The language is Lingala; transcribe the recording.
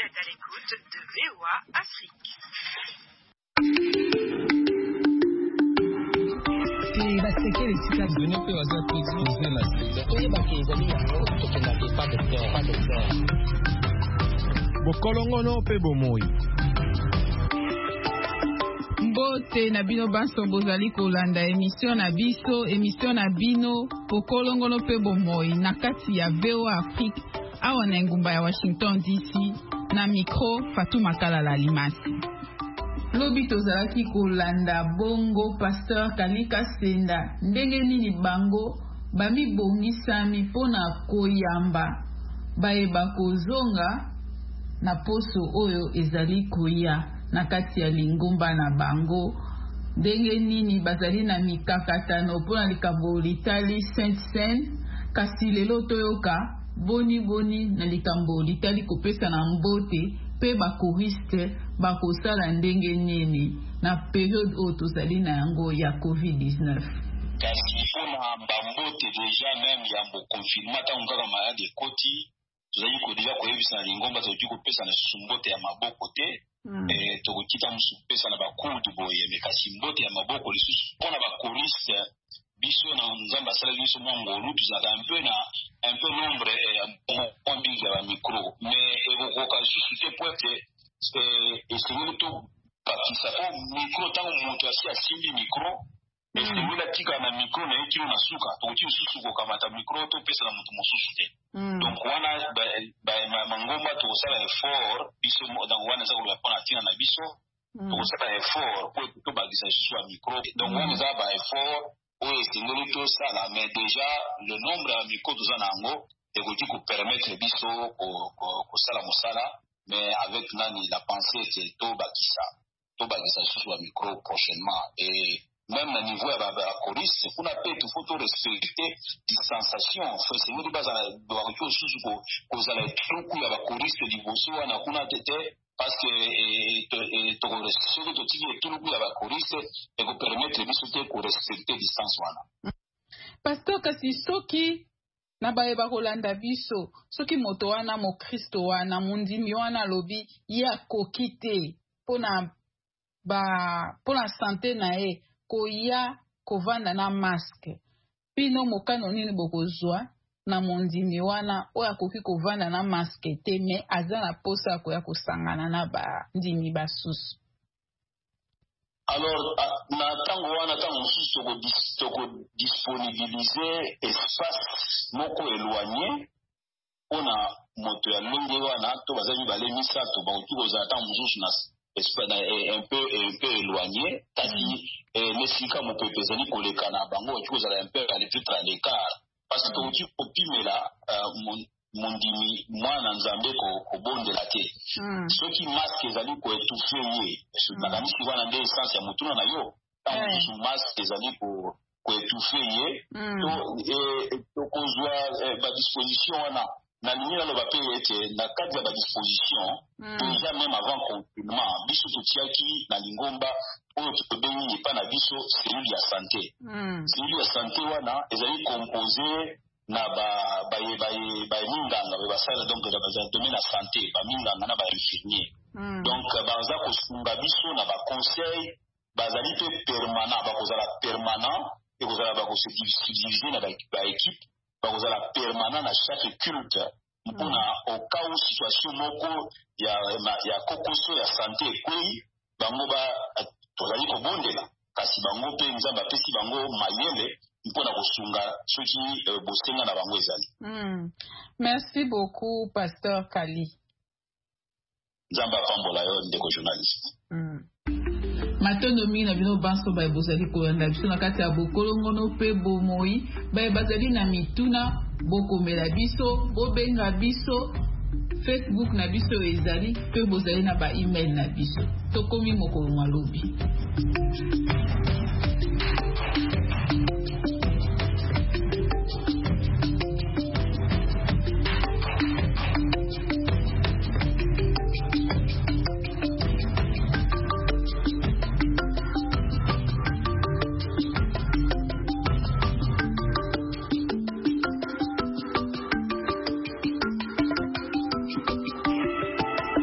êtes à l'écoute de VOA Afrique. Bokolongono pe bomoi. Mbote na bino banso bozali kolanda émission na bino Bokolongono pe bomoi na kati ya VOA Afrique awa na ngumba ya Washington DC na micro Fatou Makala Limasi. Lobi tozalaki kolanda bongo Pasteur Kalika Senda ndenge nini bango bamibongisami mpona koyamba bayeba kozonga na poso oyo ezali koya na kati ya lingomba na bango ndenge nini bazali na mikakatano mpona likambo litali Saint-Seine kasi lelo toyoka boni na likambo litali kopesa na mbote pe bakoriste bakosala ndenge nini na periode oyo tozali na yango ya COVID-19. Kasi mpona bambote deja meme ya bokonfirma ntango kaka malade ekoti tozali kodeja koyebisa na lingomba tokoki kopesa na susu mbote ya maboko te tokokita mosusu kopesa na bakudu boye me kasi mbote ya maboko lisusu mpona bakoriste biso na nzambe asalaki biso mwa ngolu tozalaka un peu nombre mwa mingi ya bamikro mais ekokoka lisusu te po ete esengeli tobakisa po mikro ntango moto asi asimbi mikro esengeli atika na mikro na ye kino na suka tokoki lisusu kokamata mikro topesa na moto mosusu te donc wana mangomba tokosala effort biso donc wana eza koloba mpona ntina na biso tokosala effort po ete tobakisa lisusu ya mikro donc wana eza ba effort oyo esengeli tosala mais déjà le nombre ya mikro toza na yango ekoki kopermettre biso kosala mosala mais avec la pensée ete tobakisa lisusu ya mikro prochainement et même na niveau ya bakoriste kuna pe tofo to respecter distanciation esengeli bakoki osusu kozala etuluku ya bakoriste liboso wana kuna tete parce que soki totiki etuluku ya bakoriste ekopermettre biso te korespecte distance wana. Pasteur kasi soki na bayeba kolanda biso soki moto wana mokristo wana mondimi wana alobi ye akoki te mpona sante na ye koya kovanda na maske pino mokano nini bokozwa na mondimi wana oyo akoki kovanda na maske te me aza na posa ya koya kosangana na bandimi basusu. Alors na ntango wana ntango mosusu tokodisponibilize espace moko éloigné mpona moto ya ndenge wana to baza mibale misato bakoki kozala ntango mosusu na un peu éloigné kasi nesika mopepe ezali koleka na bango bakoki kozala un peu à l'écart parce que tokoki kopimela mondimi mwana nzambe kobondela te soki maske ezali koetufe ye nakanisi wana nde essence ya motuna na yo ntango mosusu maske ezali koetufe ye tokozwa badisposition wana nalingi naloba pe ete na kati ya badisposition déjà même avant confinement biso totiaki na lingomba oyo tobengi epa na biso cellule ya santé cellule ya santé wana ezali composé na baminganga basala donc na domaine ya santé baminganga na bainfirmier donc baza kosunga biso na baconseil bazali mpe permanent bakozala permanent ekozala bakosubdivise na baéquipe bakozala permanent na chaque culte mpona au cas où situation moko ya kokoso ya santé ekwei bango tozali kobondela kasi bango mpe nzambe apesi bango mayele mpona kosunga soki bosenga na bango ezali. Merci beaucoup Pasteur Kali. Nzambe apambola yo ndeko journaliste. Matondo mingi na bino banso baye bozali kolanda biso na kati ya bokolongono mpe bomoi baye bazali na mituna bokomela biso bobenga biso Facebook na biso ezali mpe bozali na ba email na biso tokomi mokolo malobi.